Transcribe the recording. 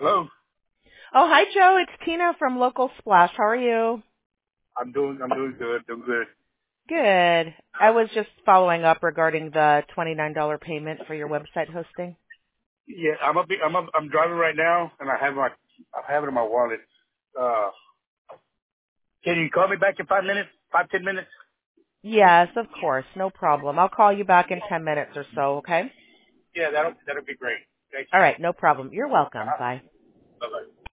Hello. Oh, hi, Joe. It's Tina from Local Splash. How are you? I'm doing good. Doing good. Good. I was just following up regarding the $29 payment for your website hosting. Yeah, I'm driving right now, and I have it in my wallet. Uh, can you call me back in 5 minutes? 5, 10 minutes? Yes, of course. No problem. I'll call you back in 10 minutes or so, okay? Yeah, that'll be great. Thank All you. right. No problem. You're welcome. Bye. Bye bye.